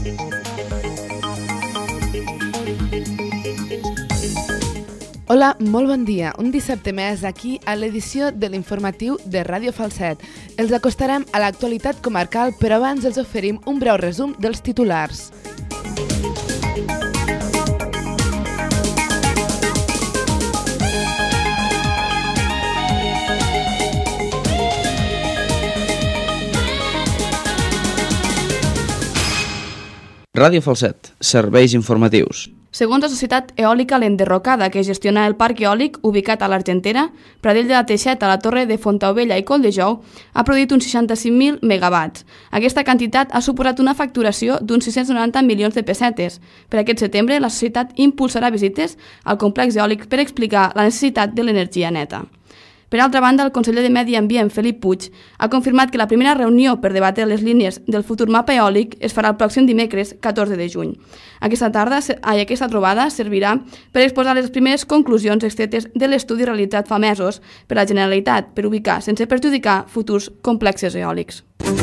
Hola, molt bon dia. Un dissabte més aquí a l'edició de l'informatiu de Ràdio Falset. Els acostarem a l'actualitat comarcal, però abans els oferim un breu resum dels titulars. Ràdio Falset, serveis informatius. Segons la Societat Eòlica L'Enderrocada, que gestiona el parc eòlic ubicat a l'Argentera, Pradell de la Teixeta, la Torre de Fontaubella i Colldejou, ha produït uns 65.000 megawatts. Aquesta quantitat ha suposat una facturació d'uns 690 milions de pessetes. Per aquest setembre, la societat impulsarà visites al complex eòlic per explicar la necessitat de l'energia neta. Per altra banda, el conseller de Medi Ambient, Felip Puig, ha confirmat que la primera reunió per debatre les línies del futur mapa eòlic es farà el pròxim dimecres, 14 de juny. Aquesta trobada servirà per exposar les primeres conclusions extretes de l'estudi realitzat fa mesos per la Generalitat per ubicar, sense perjudicar, futurs complexes eòlics.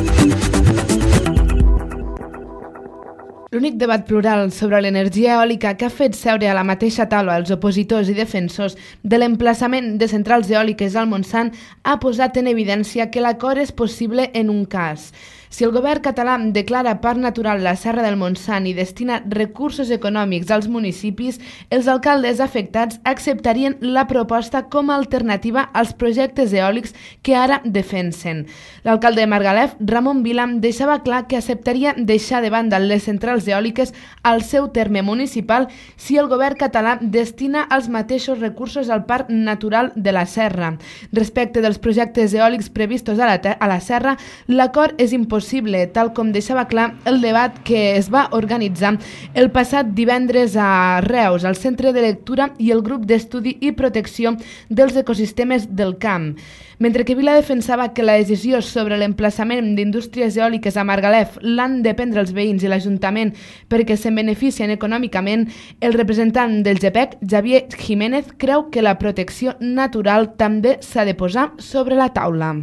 L'únic debat plural sobre l'energia eòlica que ha fet seure a la mateixa taula els opositors i defensors de l'emplaçament de centrals eòliques al Montsant ha posat en evidència que l'acord és possible en un cas. Si el govern català declara parc natural la Serra del Montsant i destina recursos econòmics als municipis, els alcaldes afectats acceptarien la proposta com a alternativa als projectes eòlics que ara defensen. L'alcalde de Margalef, Ramon Vila, deixava clar que acceptaria deixar de banda les centrals eòliques al seu terme municipal si el govern català destina els mateixos recursos al parc natural de la Serra. Respecte dels projectes eòlics previstos a la Serra, l'acord és impossible, tal com deixava clar el debat que es va organitzar el passat divendres a Reus, al Centre de Lectura i el Grup d'Estudi i Protecció dels Ecosistemes del Camp. Mentre que Vila defensava que la decisió sobre l'emplaçament d'indústries eòliques a Margalef l'han de prendre els veïns i l'Ajuntament perquè se'n beneficien econòmicament, el representant del GEPEC, Javier Jiménez, creu que la protecció natural també s'ha de posar sobre la taula.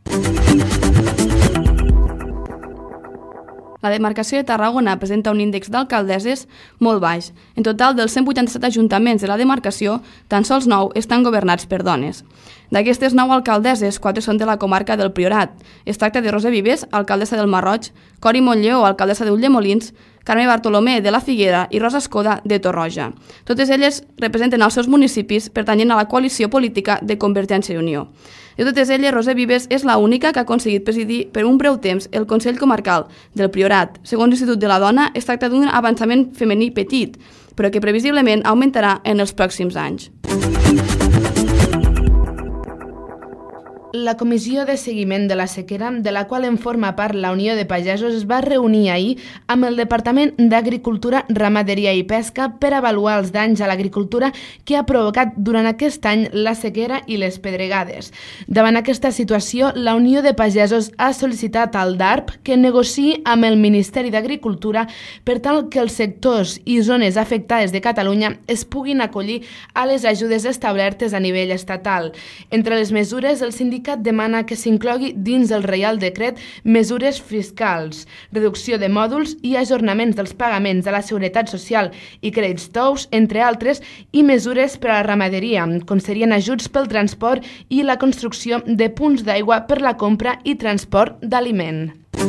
La demarcació de Tarragona presenta un índex d'alcaldesses molt baix. En total, dels 187 ajuntaments de la demarcació, tan sols 9 estan governats per dones. D'aquestes 9 alcaldesses, 4 són de la comarca del Priorat. Es tracta de Rosa Vives, alcaldessa del Marroig, Cori Montlleo, alcaldessa d'Ulldemolins, Carme Bartolomé de la Figuera i Rosa Escoda de Torroja. Totes elles representen els seus municipis pertanyent a la coalició política de Convergència i Unió. De totes elles, Rosa Vives és l'única que ha aconseguit presidir per un breu temps el Consell Comarcal del Priorat. Segons l'Institut de la Dona, es tracta d'un avançament femení petit, però que previsiblement augmentarà en els pròxims anys. La Comissió de Seguiment de la Sequera, de la qual en forma part la Unió de Pagesos, es va reunir ahir amb el Departament d'Agricultura, Ramaderia i Pesca per avaluar els danys a l'agricultura que ha provocat durant aquest any la sequera i les pedregades. Davant aquesta situació, la Unió de Pagesos ha sol·licitat al DARP que negociï amb el Ministeri d'Agricultura per tal que els sectors i zones afectades de Catalunya es puguin acollir a les ajudes establertes a nivell estatal. Entre les mesures, el sindicat demana que s'inclogui dins del Reial Decret mesures fiscals, reducció de mòduls i ajornaments dels pagaments de la Seguretat Social i crèdits tous, entre altres, i mesures per a la ramaderia, com serien ajuts pel transport i la construcció de punts d'aigua per la compra i transport d'aliment.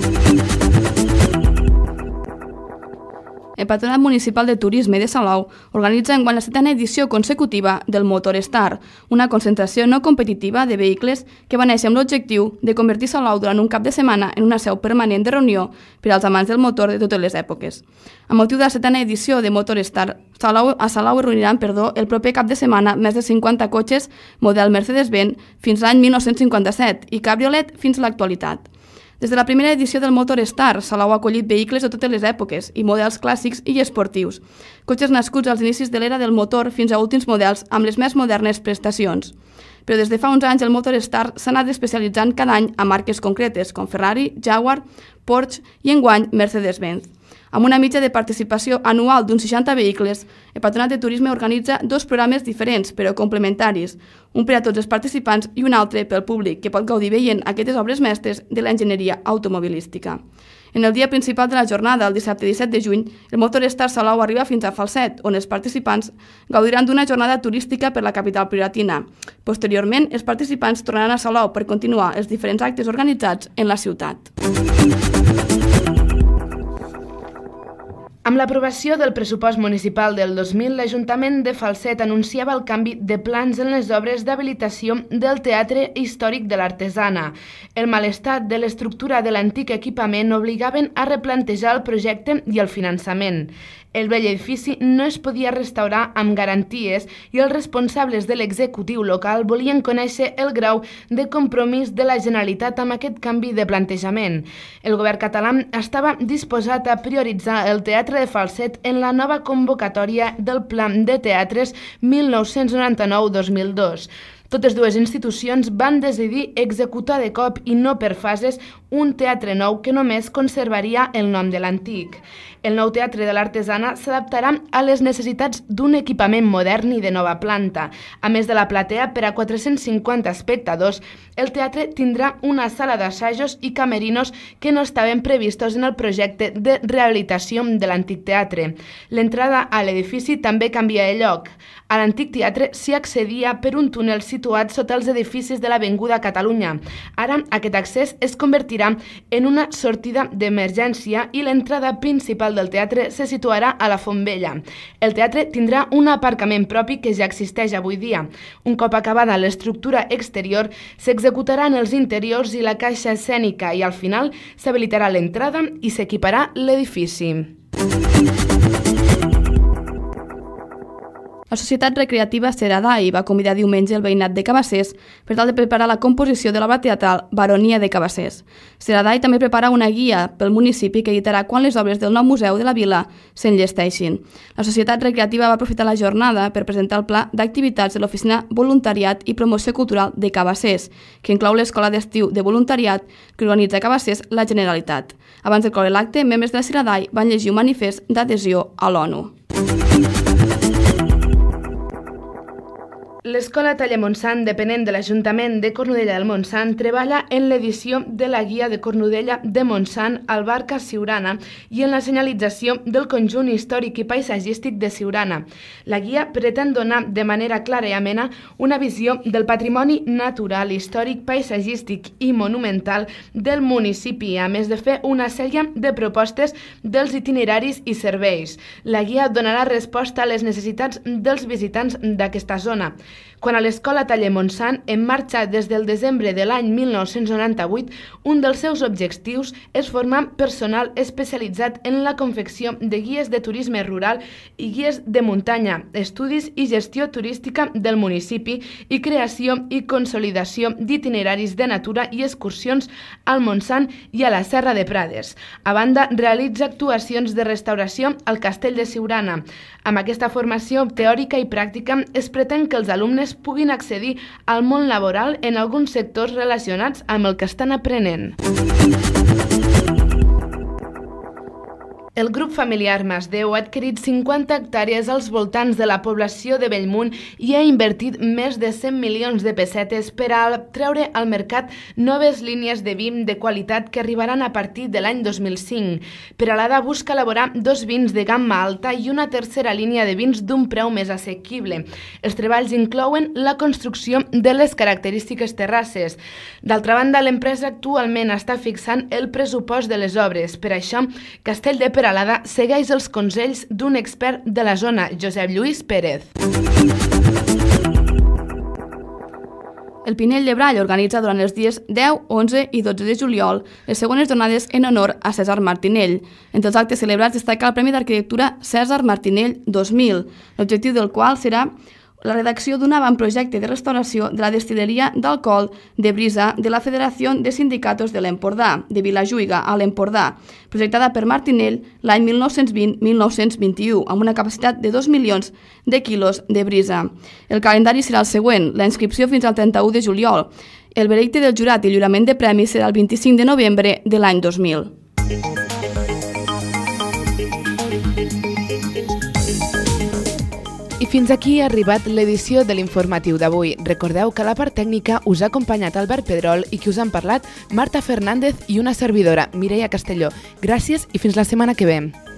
El Patronat Municipal de Turisme de Salou organitza enguany la 7a edició consecutiva del Motor Star, una concentració no competitiva de vehicles que va néixer amb l'objectiu de convertir Salou durant un cap de setmana en una seu permanent de reunió per als amants del motor de totes les èpoques. Amb motiu de la 7a edició de Motor Star, a Salou es reuniran el proper cap de setmana més de 50 cotxes model Mercedes-Benz fins l'any 1957 i cabriolet fins a l'actualitat. Des de la primera edició del Motor Star, Salou ha acollit vehicles de totes les èpoques i models clàssics i esportius. Cotxes nascuts als inicis de l'era del motor fins a últims models amb les més modernes prestacions. Però des de fa uns anys el Motor Star s'ha anat especialitzant cada any a marques concretes com Ferrari, Jaguar, Porsche i enguany Mercedes-Benz. Amb una mitja de participació anual d'uns 60 vehicles, el Patronat de Turisme organitza 2 programes diferents però complementaris, un per a tots els participants i un altre pel públic que pot gaudir veient aquestes obres mestres de l'enginyeria automobilística. En el dia principal de la jornada, el dissabte 17 de juny, el Motorstar Salou arriba fins a Falset, on els participants gaudiran d'una jornada turística per la capital prioratina. Posteriorment, els participants tornaran a Salou per continuar els diferents actes organitzats en la ciutat. Amb l'aprovació del pressupost municipal del 2000, l'Ajuntament de Falset anunciava el canvi de plans en les obres d'habilitació del Teatre Històric de l'Artesana. El mal estat de l'estructura de l'antic equipament obligaven a replantejar el projecte i el finançament. El vell edifici no es podia restaurar amb garanties i els responsables de l'executiu local volien conèixer el grau de compromís de la Generalitat amb aquest canvi de plantejament. El govern català estava disposat a prioritzar el Teatre de Falset en la nova convocatòria del Pla de Teatres 1999-2002. Totes dues institucions van decidir executar de cop i no per fases un teatre nou que només conservaria el nom de l'antic. El nou Teatre de l'Artesana s'adaptarà a les necessitats d'un equipament modern i de nova planta. A més de la platea per a 450 espectadors, el teatre tindrà una sala d'assajos i camerinos que no estaven previstos en el projecte de rehabilitació de l'antic teatre. L'entrada a l'edifici també canvia de lloc. A l'antic teatre s'hi accedia per un túnel situat sota els edificis de l'Avinguda Catalunya. Ara aquest accés es convertirà en una sortida d'emergència i l'entrada principal del teatre se situarà a la Font Vella. El teatre tindrà un aparcament propi que ja existeix avui dia. Un cop acabada l'estructura exterior, s'executaran els interiors i la caixa escènica i al final s'habilitarà l'entrada i s'equiparà l'edifici. La Societat Recreativa Seradai va convidar diumenge el veïnat de Cabassers per tal de preparar la composició de l'obra teatral Baronia de Cabassers. Seradai també prepara una guia pel municipi que editarà quan les obres del nou museu de la vila s'enllesteixin. La Societat Recreativa va aprofitar la jornada per presentar el pla d'activitats de l'Oficina Voluntariat i Promoció Cultural de Cabassers, que inclou l'escola d'estiu de voluntariat que organitza a Cabassers la Generalitat. Abans de cloure l'acte, membres de la Seradai van llegir un manifest d'adhesió a l'ONU. L'Escola Taller Montsant, depenent de l'Ajuntament de Cornudella del Montsant, treballa en l'edició de la Guia de Cornudella de Montsant al Barca Siurana i en la senyalització del conjunt històric i paisatgístic de Siurana. La guia pretén donar de manera clara i amena una visió del patrimoni natural, històric, paisatgístic i monumental del municipi, a més de fer una sèrie de propostes dels itineraris i serveis. La guia donarà resposta a les necessitats dels visitants d'aquesta zona. Quan a l'Escola Taller Montsant, en marxa des del desembre de l'any 1998, un dels seus objectius és formar personal especialitzat en la confecció de guies de turisme rural i guies de muntanya, estudis i gestió turística del municipi i creació i consolidació d'itineraris de natura i excursions al Montsant i a la Serra de Prades. A banda, realitza actuacions de restauració al Castell de Siurana. Amb aquesta formació teòrica i pràctica es pretén que els alumnes puguin accedir al món laboral en alguns sectors relacionats amb el que estan aprenent. El grup familiar Masdeu ha adquirit 50 hectàrees als voltants de la població de Bellmunt i ha invertit més de 100 milions de pessetes per a treure al mercat noves línies de vi de qualitat que arribaran a partir de l'any 2005. Peralada busca elaborar 2 vins de gamma alta i una tercera línia de vins d'un preu més assequible. Els treballs inclouen la construcció de les característiques terrasses. D'altra banda, l'empresa actualment està fixant el pressupost de les obres. Per això, Castell de Peralada segueix els consells d'un expert de la zona, Josep Lluís Pérez. El Pinell de Brall organitza durant els dies 10, 11 i 12 de juliol les següents jornades en honor a César Martinell. Entre els actes celebrats destaca el Premi d'Arquitectura César Martinell 2000, l'objectiu del qual serà la redacció d'un avantprojecte de restauració de la destil·leria d'alcohol de Brisa de la Federació de Sindicatos de l'Empordà, de Vilajuïga, a l'Empordà, projectada per Martinell l'any 1920-1921, amb una capacitat de 2 milions de quilos de brisa. El calendari serà el següent, la inscripció fins al 31 de juliol. El veredicte del jurat i el lliurament de premis serà el 25 de novembre de l'any 2000. fins aquí ha arribat l'edició de l'informatiu d'avui. Recordeu que a la part tècnica us ha acompanyat Albert Pedrol i que us han parlat Marta Fernández i una servidora, Mireia Castelló. Gràcies i fins la setmana que ve.